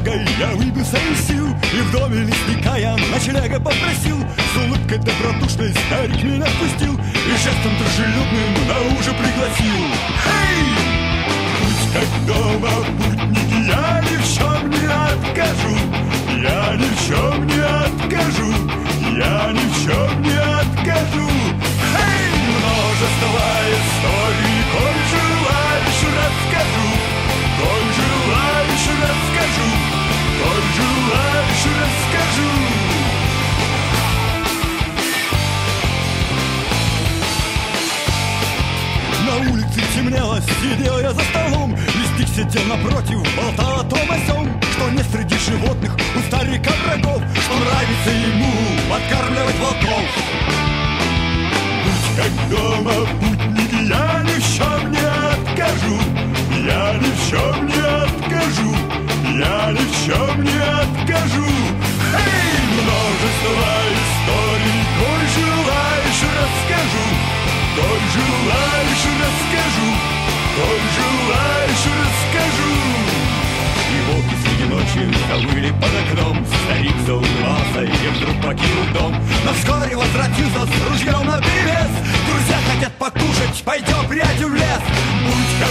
улыбкой я выбился из сил, и в доме лесника я ночлега попросил. С улыбкой добродушной старик меня впустил и жестом дружелюбным на ужин пригласил. Эй! Будь как дома, путники, я ни в чем не откажу. Я ни в чем не откажу. Я ни в чем не откажу. Эй! Множество историй, коль желаешь, расскажу. Коль желаешь, расскажу. Коль желаешь, расскажу. На улице темнело, сидел я за столом. Лесник сидел напротив, болтал о том о сём, что не среди животных у старика врагов, что нравится ему подкармливать волков. Будь как дома, путники, я ни в чем не откажу. Я ни в чем не откажу. Я ни в чем не откажу. Эй, множество историй, коль желаешь, расскажу. Коль желаешь, расскажу. Коль желаешь, расскажу. И волки среди ночи завыли под окном. Старик заулыбался и вдруг покинул дом. Но вскоре возвратился с ружьем наперевес. Друзья хотят покушать, пойдем, приятель, в лес. Будь как